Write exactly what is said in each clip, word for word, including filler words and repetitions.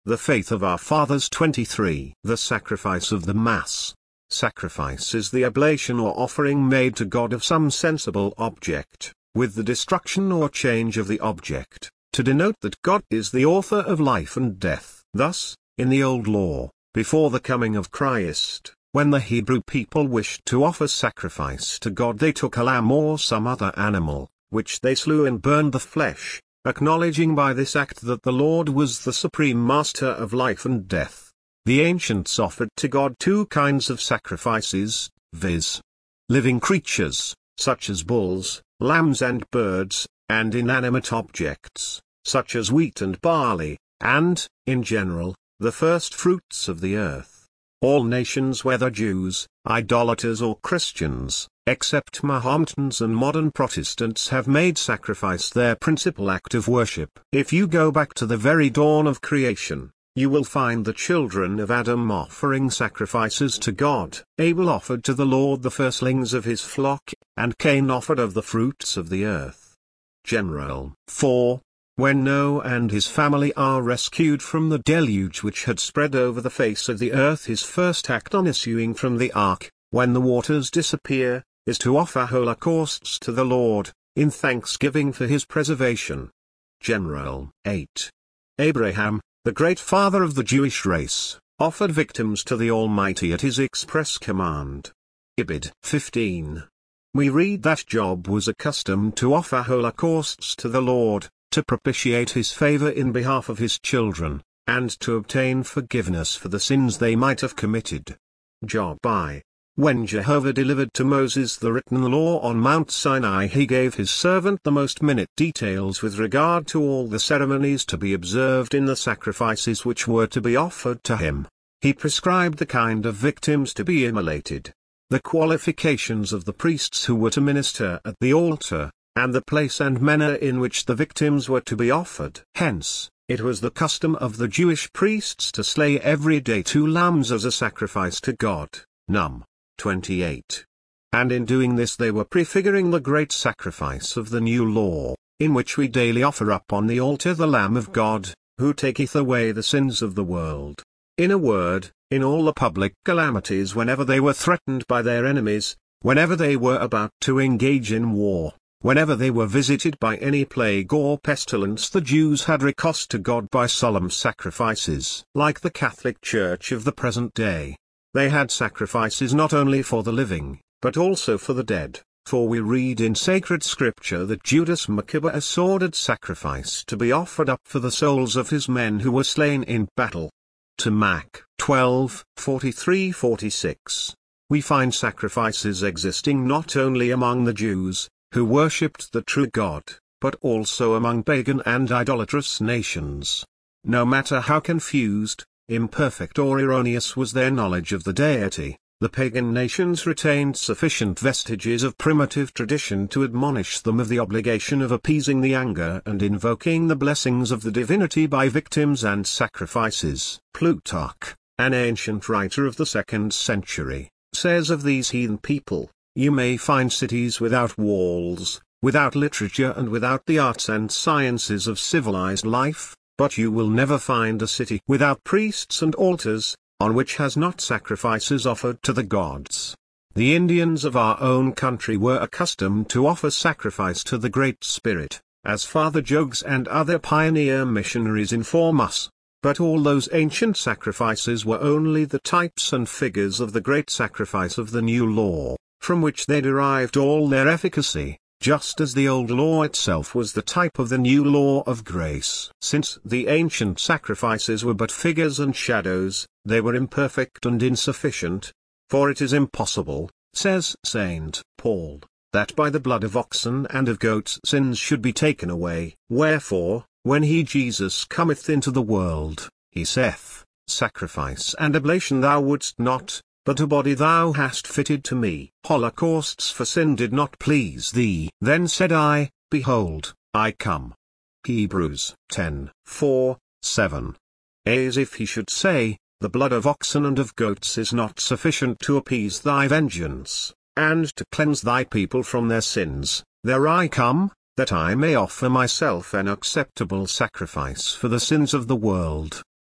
the faith of our fathers. twenty-three. The sacrifice of the Mass. Sacrifice is the oblation or offering made to God of some sensible object, with the destruction or change of the object, to denote that God is the author of life and death. Thus, in the Old Law, before the coming of Christ, when the Hebrew people wished to offer sacrifice to God, they took a lamb or some other animal, which they slew and burned the flesh, acknowledging by this act that the Lord was the supreme master of life and death. The ancients offered to God two kinds of sacrifices, viz. living creatures, such as bulls, lambs and birds, and inanimate objects, such as wheat and barley, and, in general, the first fruits of the earth. All nations, whether Jews, idolaters or Christians, except Mahometans and modern Protestants, have made sacrifice their principal act of worship. If you go back to the very dawn of creation, you will find the children of Adam offering sacrifices to God. Abel offered to the Lord the firstlings of his flock, and Cain offered of the fruits of the earth. General. four. When Noah and his family are rescued from the deluge which had spread over the face of the earth, his first act on issuing from the ark, when the waters disappear, is to offer holocausts to the Lord, in thanksgiving for his preservation. General. eight. Abraham, the great father of the Jewish race, offered victims to the Almighty at his express command. Ibid. fifteen. We read that Job was accustomed to offer holocausts to the Lord, to propitiate his favor in behalf of his children, and to obtain forgiveness for the sins they might have committed. Job I. When Jehovah delivered to Moses the written law on Mount Sinai, he gave his servant the most minute details with regard to all the ceremonies to be observed in the sacrifices which were to be offered to him. He prescribed the kind of victims to be immolated, the qualifications of the priests who were to minister at the altar, and the place and manner in which the victims were to be offered. Hence, it was the custom of the Jewish priests to slay every day two lambs as a sacrifice to God. Num. twenty-eight. And in doing this they were prefiguring the great sacrifice of the new law, in which we daily offer up on the altar the Lamb of God, who taketh away the sins of the world. In a word, in all the public calamities, whenever they were threatened by their enemies, whenever they were about to engage in war, whenever they were visited by any plague or pestilence, the Jews had recourse to God by solemn sacrifices. Like the Catholic Church of the present day, they had sacrifices not only for the living, but also for the dead, for we read in sacred scripture that Judas Maccabeus ordered sacrifice to be offered up for the souls of his men who were slain in battle. To Mac. twelve, forty-three to forty-six. We find sacrifices existing not only among the Jews, who worshipped the true God, but also among pagan and idolatrous nations. No matter how confused, imperfect or erroneous was their knowledge of the deity, the pagan nations retained sufficient vestiges of primitive tradition to admonish them of the obligation of appeasing the anger and invoking the blessings of the divinity by victims and sacrifices. Plutarch, an ancient writer of the second century, says of these heathen people, "You may find cities without walls, without literature and without the arts and sciences of civilized life, but you will never find a city without priests and altars, on which has not sacrifices offered to the gods." The Indians of our own country were accustomed to offer sacrifice to the Great Spirit, as Father Jogues and other pioneer missionaries inform us. But all those ancient sacrifices were only the types and figures of the great sacrifice of the new law, from which they derived all their efficacy, just as the old law itself was the type of the new law of grace. Since the ancient sacrifices were but figures and shadows, they were imperfect and insufficient, for it is impossible, says Saint Paul, that by the blood of oxen and of goats sins should be taken away. Wherefore, when he Jesus cometh into the world, he saith, Sacrifice and oblation thou wouldst not, but a body thou hast fitted to me. Holocausts for sin did not please thee. Then said I, Behold, I come. Hebrews ten, four, seven. As if he should say, the blood of oxen and of goats is not sufficient to appease thy vengeance, and to cleanse thy people from their sins. There I come, that I may offer myself an acceptable sacrifice for the sins of the world.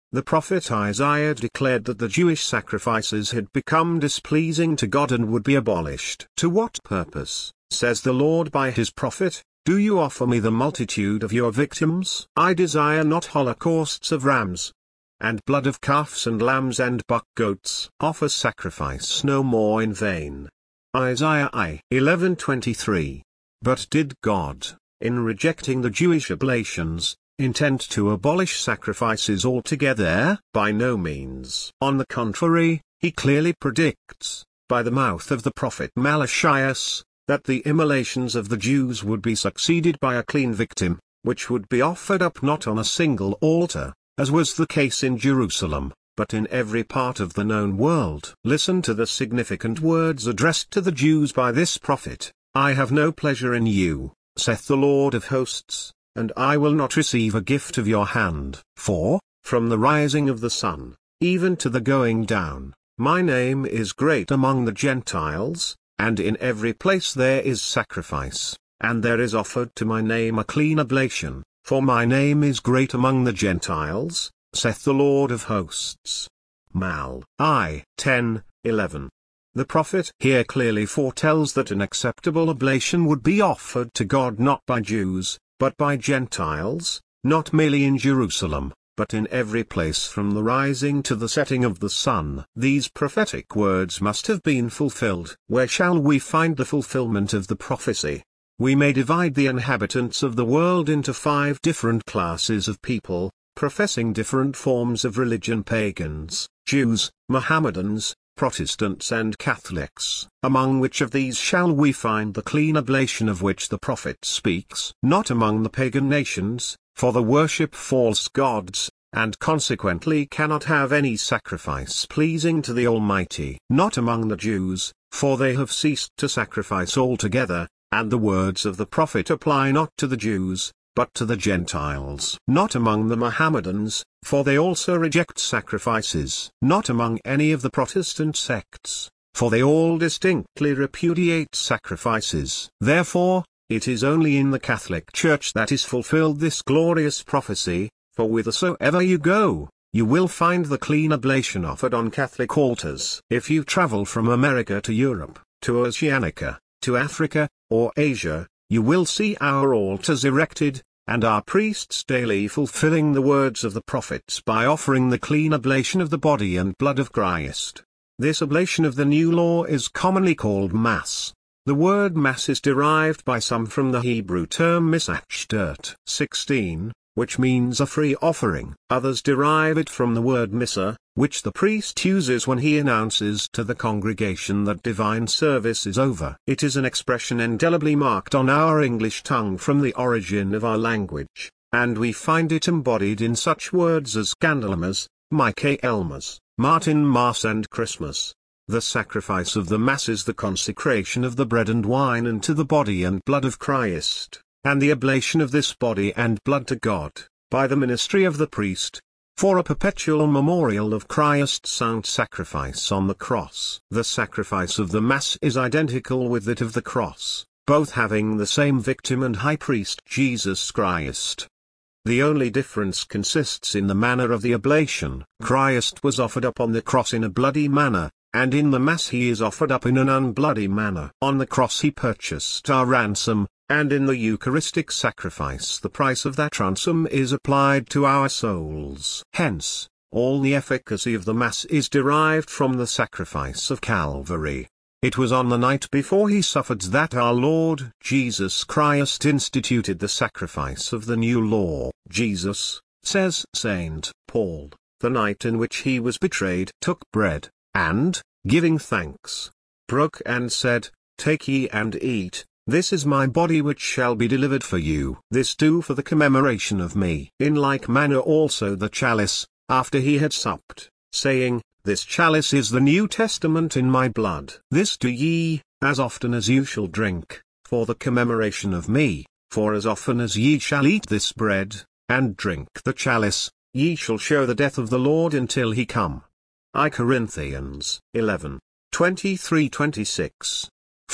The prophet Isaiah declared that the Jewish sacrifices had become displeasing to God and would be abolished. To what purpose, says the Lord by his prophet, do you offer me the multitude of your victims? I desire not holocausts of rams, and blood of calves and lambs and buck goats. Offer sacrifice no more in vain. Isaiah I eleven twenty-three. But did God, in rejecting the Jewish oblations, intend to abolish sacrifices altogether? By no means. On the contrary, he clearly predicts, by the mouth of the prophet Malachias, that the immolations of the Jews would be succeeded by a clean victim, which would be offered up not on a single altar, as was the case in Jerusalem, but in every part of the known world. Listen to the significant words addressed to the Jews by this prophet: I have no pleasure in you, saith the Lord of hosts, and I will not receive a gift of your hand. For, from the rising of the sun, even to the going down, my name is great among the Gentiles, and in every place there is sacrifice, and there is offered to my name a clean oblation, for my name is great among the Gentiles, saith the Lord of hosts. Mal. I. ten, eleven. The prophet here clearly foretells that an acceptable oblation would be offered to God not by Jews, but by Gentiles, not merely in Jerusalem, but in every place from the rising to the setting of the sun. These prophetic words must have been fulfilled. Where shall we find the fulfillment of the prophecy? We may divide the inhabitants of the world into five different classes of people, professing different forms of religion: pagans, Jews, Mohammedans, Protestants and Catholics. Among which of these shall we find the clean oblation of which the prophet speaks? Not among the pagan nations, for they worship false gods, and consequently cannot have any sacrifice pleasing to the Almighty. Not among the Jews, for they have ceased to sacrifice altogether, and the words of the prophet apply not to the Jews, but to the Gentiles. Not among the Mohammedans, for they also reject sacrifices. Not among any of the Protestant sects, for they all distinctly repudiate sacrifices. Therefore, it is only in the Catholic Church that is fulfilled this glorious prophecy, for whithersoever you go, you will find the clean oblation offered on Catholic altars. If you travel from America to Europe, to Oceanica, to Africa, or Asia, you will see our altars erected, and our priests daily fulfilling the words of the prophets by offering the clean oblation of the body and blood of Christ. This oblation of the new law is commonly called Mass. The word Mass is derived by some from the Hebrew term misachdert sixteen, which means a free offering. Others derive it from the word Missa, which the priest uses when he announces to the congregation that divine service is over. It is an expression indelibly marked on our English tongue from the origin of our language, and we find it embodied in such words as Candlemas, Michaelmas, Martin Mass and Christmas. The sacrifice of the Mass is the consecration of the bread and wine into the body and blood of Christ, and the oblation of this body and blood to God, by the ministry of the priest, for a perpetual memorial of Christ's sound sacrifice on the cross. The sacrifice of the Mass is identical with that of the cross, both having the same victim and high priest Jesus Christ. The only difference consists in the manner of the oblation. Christ was offered up on the cross in a bloody manner, and in the Mass he is offered up in an unbloody manner. On the cross he purchased our ransom, and in the Eucharistic sacrifice the price of that ransom is applied to our souls. Hence, all the efficacy of the Mass is derived from the sacrifice of Calvary. It was on the night before he suffered that our Lord Jesus Christ instituted the sacrifice of the new law. Jesus, says Saint Paul, the night in which he was betrayed, took bread, and, giving thanks, broke and said, Take ye and eat, this is my body which shall be delivered for you. This do for the commemoration of me. In like manner also the chalice, after he had supped, saying, This chalice is the New Testament in my blood. This do ye, as often as you shall drink, for the commemoration of me. For as often as ye shall eat this bread, and drink the chalice, ye shall show the death of the Lord until he come. First Corinthians eleven, twenty-three to twenty-six.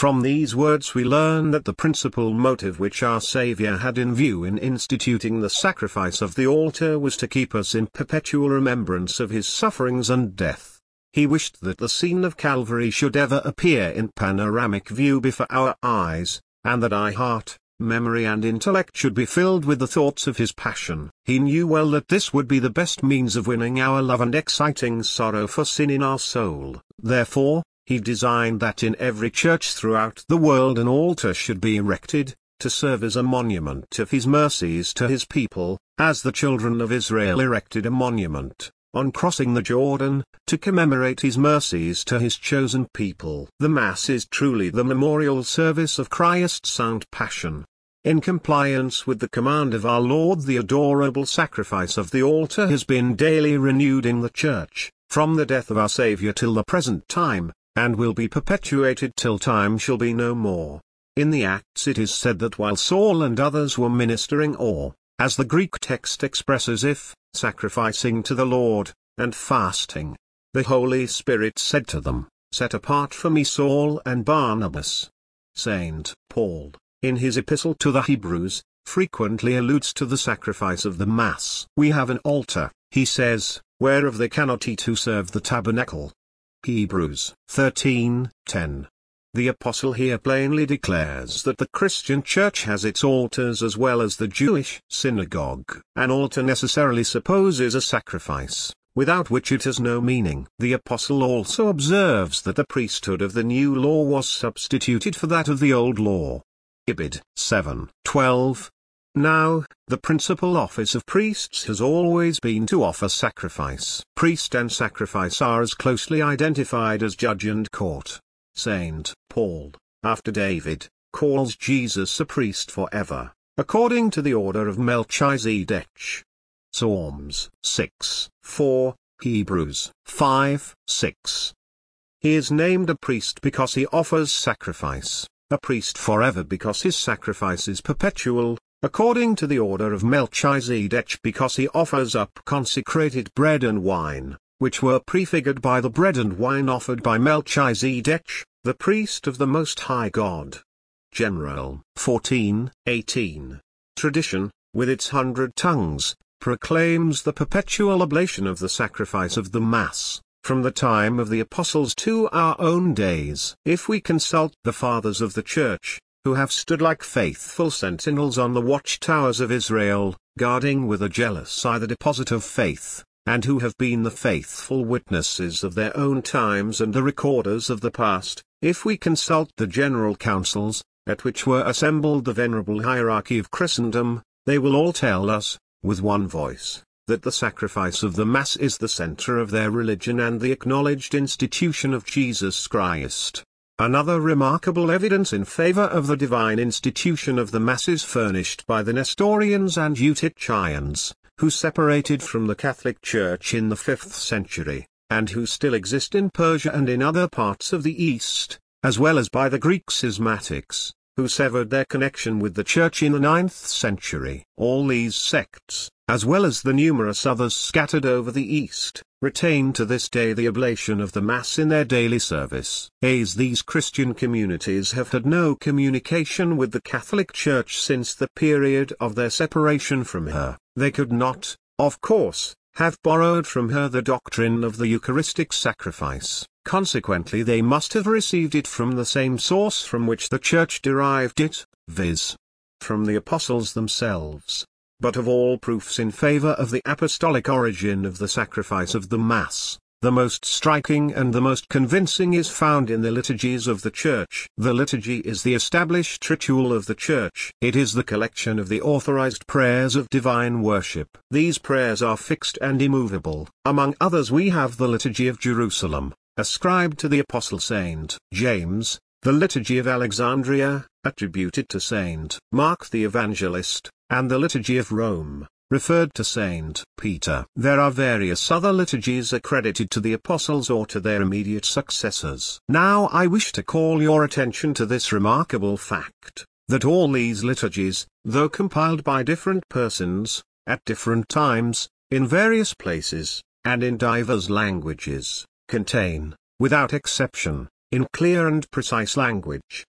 From these words we learn that the principal motive which our Saviour had in view in instituting the sacrifice of the altar was to keep us in perpetual remembrance of his sufferings and death. He wished that the scene of Calvary should ever appear in panoramic view before our eyes, and that our heart, memory and intellect should be filled with the thoughts of his passion. He knew well that this would be the best means of winning our love and exciting sorrow for sin in our soul. Therefore, he designed that in every church throughout the world an altar should be erected, to serve as a monument of his mercies to his people, as the children of Israel erected a monument, on crossing the Jordan, to commemorate his mercies to his chosen people. The Mass is truly the memorial service of Christ's sound passion. In compliance with the command of our Lord, the adorable sacrifice of the altar has been daily renewed in the Church, from the death of our Saviour till the present time, and will be perpetuated till time shall be no more. In the Acts it is said that while Saul and others were ministering or, as the Greek text expresses, if, sacrificing to the Lord, and fasting, the Holy Spirit said to them, "Set apart for me Saul and Barnabas." Saint Paul, in his epistle to the Hebrews, frequently alludes to the sacrifice of the Mass. "We have an altar," he says, "whereof they cannot eat who serve the tabernacle." Hebrews thirteen ten. The Apostle here plainly declares that the Christian Church has its altars as well as the Jewish synagogue. An altar necessarily supposes a sacrifice, without which it has no meaning. The Apostle also observes that the priesthood of the new law was substituted for that of the old law. Ibid. seven twelve. Now, the principal office of priests has always been to offer sacrifice. Priest and sacrifice are as closely identified as judge and court. Saint Paul, after David, calls Jesus a priest forever, according to the order of Melchizedek. Psalms six four, Hebrews five six. He is named a priest because he offers sacrifice, a priest forever because his sacrifice is perpetual, according to the order of Melchizedek because he offers up consecrated bread and wine, which were prefigured by the bread and wine offered by Melchizedek, the priest of the Most High God. General fourteen eighteen. Tradition, with its hundred tongues, proclaims the perpetual oblation of the sacrifice of the Mass, from the time of the Apostles to our own days. If we consult the Fathers of the Church, who have stood like faithful sentinels on the watchtowers of Israel, guarding with a jealous eye the deposit of faith, and who have been the faithful witnesses of their own times and the recorders of the past, if we consult the general councils, at which were assembled the venerable hierarchy of Christendom, they will all tell us, with one voice, that the sacrifice of the Mass is the center of their religion and the acknowledged institution of Jesus Christ. Another remarkable evidence in favor of the divine institution of the Mass is furnished by the Nestorians and Eutychians, who separated from the Catholic Church in the fifth century, and who still exist in Persia and in other parts of the East, as well as by the Greek schismatics, who severed their connection with the Church in the ninth century. All these sects, as well as the numerous others scattered over the East, retain to this day the oblation of the Mass in their daily service. As these Christian communities have had no communication with the Catholic Church since the period of their separation from her, they could not, of course, have borrowed from her the doctrine of the Eucharistic sacrifice. Consequently they must have received it from the same source from which the Church derived it, viz., from the Apostles themselves. But of all proofs in favor of the apostolic origin of the sacrifice of the Mass, the most striking and the most convincing is found in the liturgies of the Church. The liturgy is the established ritual of the Church. It is the collection of the authorized prayers of divine worship. These prayers are fixed and immovable. Among others we have the Liturgy of Jerusalem, ascribed to the Apostle Saint James, the Liturgy of Alexandria, attributed to Saint Mark the Evangelist, and the Liturgy of Rome, referred to Saint Peter. There are various other liturgies accredited to the Apostles or to their immediate successors. Now I wish to call your attention to this remarkable fact, that all these liturgies, though compiled by different persons, at different times, in various places, and in divers languages, contain, without exception, in clear and precise language,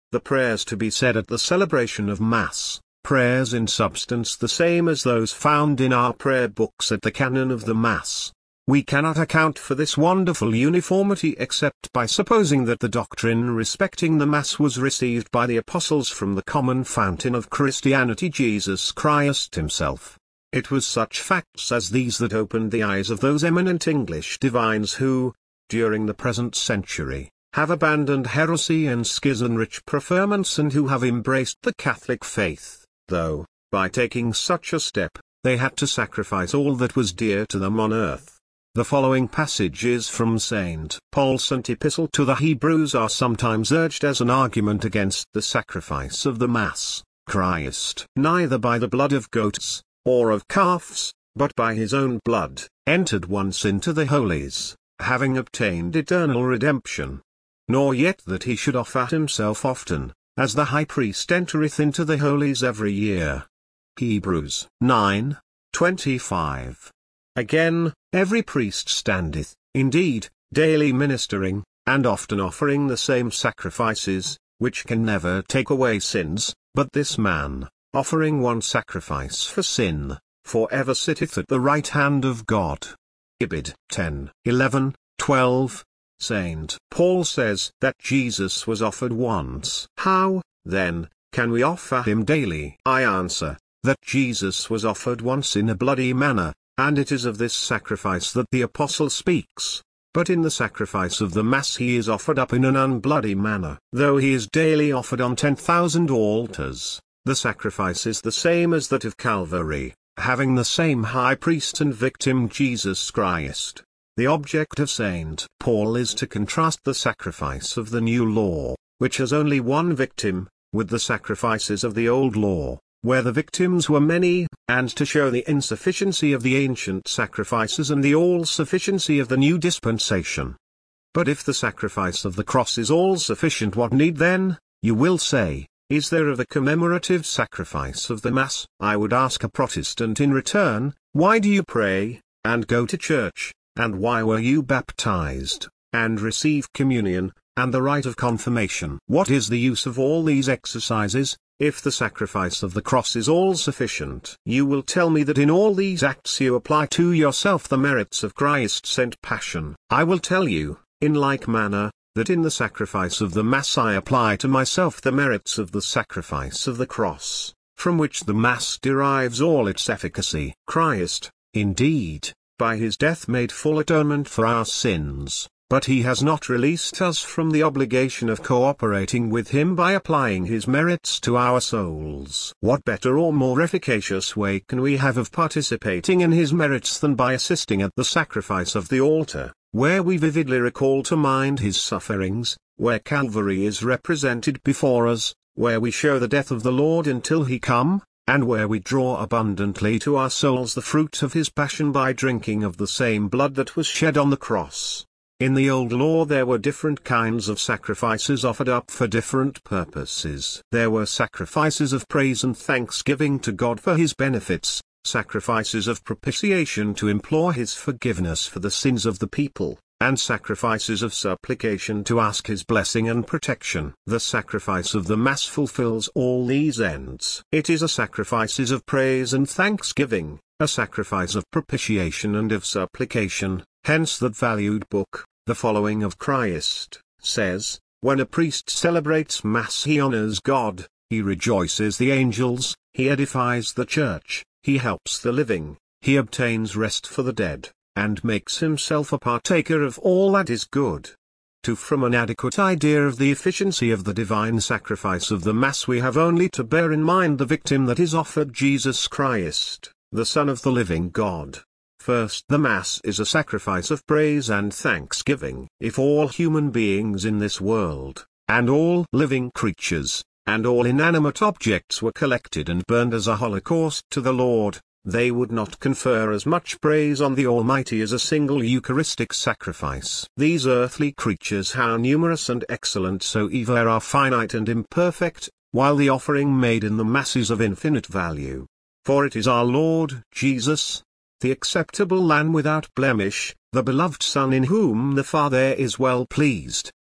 The prayers to be said at the celebration of Mass, prayers in substance the same as those found in our prayer books at the canon of the Mass. We cannot account for this wonderful uniformity except by supposing that the doctrine respecting the Mass was received by the apostles from the common fountain of Christianity, Jesus Christ himself. It was such facts as these that opened the eyes of those eminent English divines who, during the present century, have abandoned heresy and schism-rich preferments and who have embraced the Catholic faith, though, by taking such a step, they had to sacrifice all that was dear to them on earth. The following passages from Saint Paul's Epistle to the Hebrews are sometimes urged as an argument against the sacrifice of the Mass. Christ, neither by the blood of goats, or of calves, but by his own blood, entered once into the holies, having obtained eternal redemption. Nor yet that he should offer himself often, as the high priest entereth into the holies every year. Hebrews nine twenty-five. Again, every priest standeth, indeed, daily ministering, and often offering the same sacrifices, which can never take away sins, but this man, offering one sacrifice for sin, for ever sitteth at the right hand of God. Ibid ten eleven twelve. Saint Paul says that Jesus was offered once. How, then, can we offer him daily? I answer, that Jesus was offered once in a bloody manner, and it is of this sacrifice that the Apostle speaks. But in the sacrifice of the Mass he is offered up in an unbloody manner. Though he is daily offered on ten thousand altars, the sacrifice is the same as that of Calvary, having the same high priest and victim Jesus Christ. The object of Saint Paul is to contrast the sacrifice of the new law, which has only one victim, with the sacrifices of the old law, where the victims were many, and to show the insufficiency of the ancient sacrifices and the all-sufficiency of the new dispensation. But if the sacrifice of the cross is all-sufficient, what need then, you will say, is there of the commemorative sacrifice of the Mass? I would ask a Protestant in return, why do you pray, and go to church, and why were you baptized, and receive communion, and the rite of confirmation? What is the use of all these exercises, if the sacrifice of the cross is all sufficient? You will tell me that in all these acts you apply to yourself the merits of Christ's sent passion. I will tell you, in like manner, that in the sacrifice of the Mass I apply to myself the merits of the sacrifice of the cross, from which the Mass derives all its efficacy. Christ, indeed, by his death made full atonement for our sins, but he has not released us from the obligation of cooperating with him by applying his merits to our souls. What better or more efficacious way can we have of participating in his merits than by assisting at the sacrifice of the altar, where we vividly recall to mind his sufferings, where Calvary is represented before us, where we show the death of the Lord until he come, and where we draw abundantly to our souls the fruit of his passion by drinking of the same blood that was shed on the cross. In the old law there were different kinds of sacrifices offered up for different purposes. There were sacrifices of praise and thanksgiving to God for his benefits, sacrifices of propitiation to implore his forgiveness for the sins of the people, and sacrifices of supplication to ask his blessing and protection. The sacrifice of the Mass fulfills all these ends. It is a sacrifice of praise and thanksgiving, a sacrifice of propitiation and of supplication. Hence that valued book, The Following of Christ, says, when a priest celebrates Mass he honors God, he rejoices the angels, he edifies the church, he helps the living, he obtains rest for the dead, and makes himself a partaker of all that is good. To form an adequate idea of the efficiency of the divine sacrifice of the Mass we have only to bear in mind the victim that is offered, Jesus Christ, the Son of the living God. First, the Mass is a sacrifice of praise and thanksgiving. If all human beings in this world, and all living creatures, and all inanimate objects were collected and burned as a holocaust to the Lord, they would not confer as much praise on the Almighty as a single Eucharistic sacrifice. These earthly creatures, how numerous and excellent soever, are finite and imperfect, while the offering made in the Mass is of infinite value. For it is our Lord Jesus, the acceptable Lamb without blemish, the beloved Son in whom the Father is well pleased,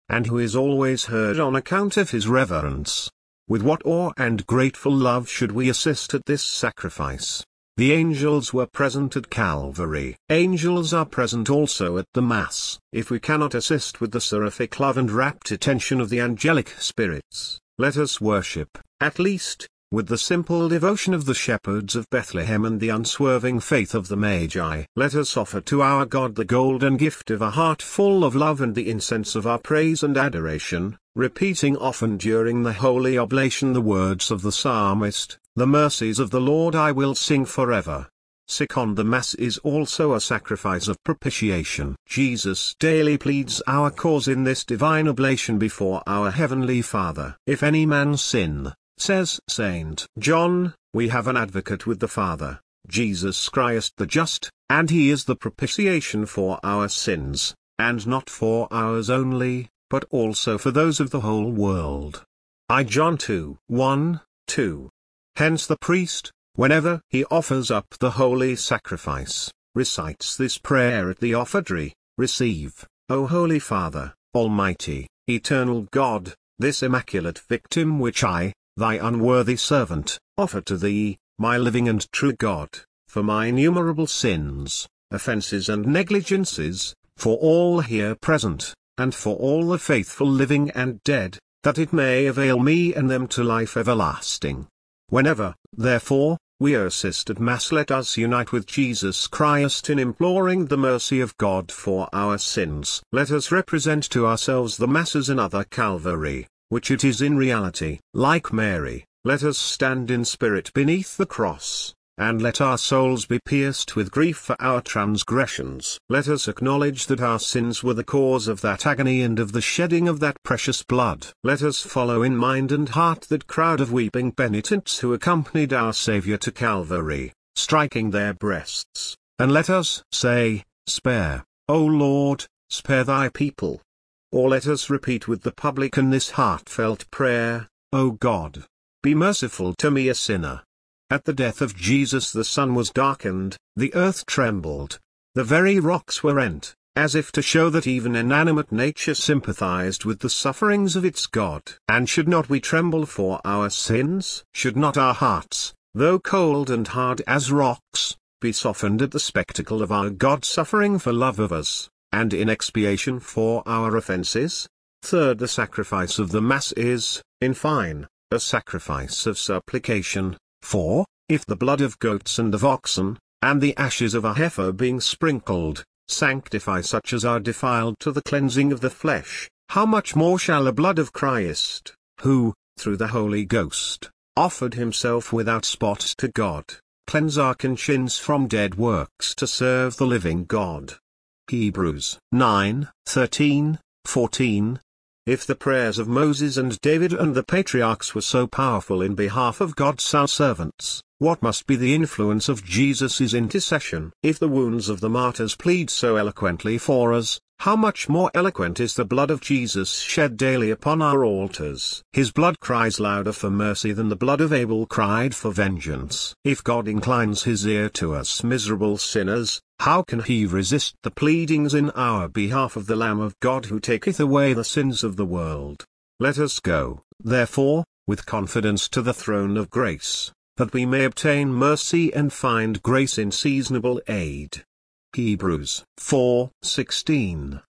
and who is always heard on account of his reverence. With what awe and grateful love should we assist at this sacrifice! The angels were present at Calvary. Angels are present also at the Mass. If we cannot assist with the seraphic love and rapt attention of the angelic spirits, let us worship, at least, with the simple devotion of the shepherds of Bethlehem and the unswerving faith of the Magi. Let us offer to our God the golden gift of a heart full of love and the incense of our praise and adoration, repeating often during the holy oblation the words of the psalmist, "The mercies of the Lord I will sing forever." Second, the Mass is also a sacrifice of propitiation. Jesus daily pleads our cause in this divine oblation before our Heavenly Father. "If any man sin," says Saint John, "we have an advocate with the Father, Jesus Christ the just, and he is the propitiation for our sins, and not for ours only, but also for those of the whole world." First John two, one, two. Hence the priest, whenever he offers up the holy sacrifice, recites this prayer at the offertory: "Receive, O Holy Father, Almighty, eternal God, this immaculate victim which I, thy unworthy servant, offer to thee, my living and true God, for my innumerable sins, offences and negligences, for all here present, and for all the faithful living and dead, that it may avail me and them to life everlasting." Whenever, therefore, we assist at Mass, let us unite with Jesus Christ in imploring the mercy of God for our sins. Let us represent to ourselves the Mass as another Calvary, which it is in reality. Like Mary, let us stand in spirit beneath the cross, and let our souls be pierced with grief for our transgressions. Let us acknowledge that our sins were the cause of that agony and of the shedding of that precious blood. Let us follow in mind and heart that crowd of weeping penitents who accompanied our Saviour to Calvary, striking their breasts, and let us say, "Spare, O Lord, spare thy people." Or let us repeat with the publican this heartfelt prayer: "O God, be merciful to me a sinner." At the death of Jesus the sun was darkened, the earth trembled, the very rocks were rent, as if to show that even inanimate nature sympathized with the sufferings of its God. And should not we tremble for our sins? Should not our hearts, though cold and hard as rocks, be softened at the spectacle of our God suffering for love of us, and in expiation for our offenses? Third, the sacrifice of the Mass is, in fine, a sacrifice of supplication. For, if the blood of goats and of oxen, and the ashes of a heifer being sprinkled, sanctify such as are defiled to the cleansing of the flesh, how much more shall the blood of Christ, who, through the Holy Ghost, offered himself without spot to God, cleanse our conscience from dead works to serve the living God. Hebrews nine, thirteen, fourteen. If the prayers of Moses and David and the patriarchs were so powerful in behalf of God's servants, what must be the influence of Jesus' intercession? If the wounds of the martyrs plead so eloquently for us, how much more eloquent is the blood of Jesus shed daily upon our altars? His blood cries louder for mercy than the blood of Abel cried for vengeance. If God inclines his ear to us miserable sinners, how can he resist the pleadings in our behalf of the Lamb of God who taketh away the sins of the world? Let us go, therefore, with confidence to the throne of grace, that we may obtain mercy and find grace in seasonable aid. Hebrews four, sixteen.